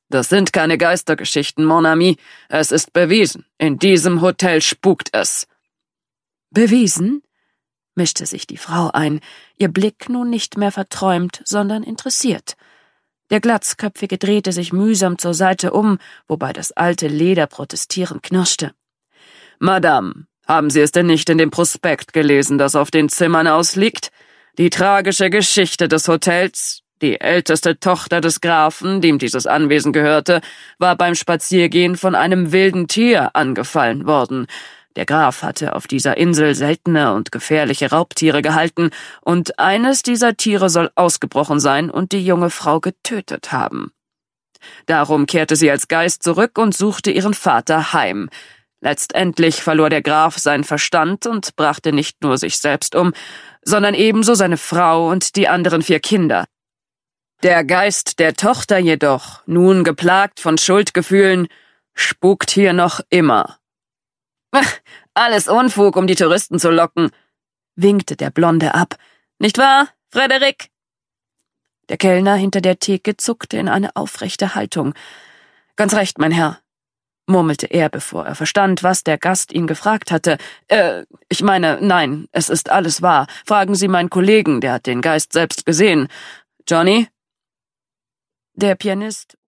Das sind keine Geistergeschichten, mon ami. Es ist bewiesen. In diesem Hotel spukt es.« »Bewiesen?« mischte sich die Frau ein, ihr Blick nun nicht mehr verträumt, sondern interessiert. Der Glatzköpfige drehte sich mühsam zur Seite um, wobei das alte Leder protestierend knirschte. »Madame, haben Sie es denn nicht in dem Prospekt gelesen, das auf den Zimmern ausliegt? Die tragische Geschichte des Hotels. Die älteste Tochter des Grafen, dem dieses Anwesen gehörte, war beim Spaziergehen von einem wilden Tier angefallen worden. Der Graf hatte auf dieser Insel seltene und gefährliche Raubtiere gehalten, und eines dieser Tiere soll ausgebrochen sein und die junge Frau getötet haben. Darum kehrte sie als Geist zurück und suchte ihren Vater heim. Letztendlich verlor der Graf seinen Verstand und brachte nicht nur sich selbst um, sondern ebenso seine Frau und die anderen 4 Kinder. Der Geist der Tochter jedoch, nun geplagt von Schuldgefühlen, spukt hier noch immer.« »Alles Unfug, um die Touristen zu locken«, winkte der Blonde ab. »Nicht wahr, Frederik?« Der Kellner hinter der Theke zuckte in eine aufrechte Haltung. »Ganz recht, mein Herr«, murmelte er, bevor er verstand, was der Gast ihn gefragt hatte. Ich meine, nein, es ist alles wahr. Fragen Sie meinen Kollegen, der hat den Geist selbst gesehen. Johnny?« Der Pianist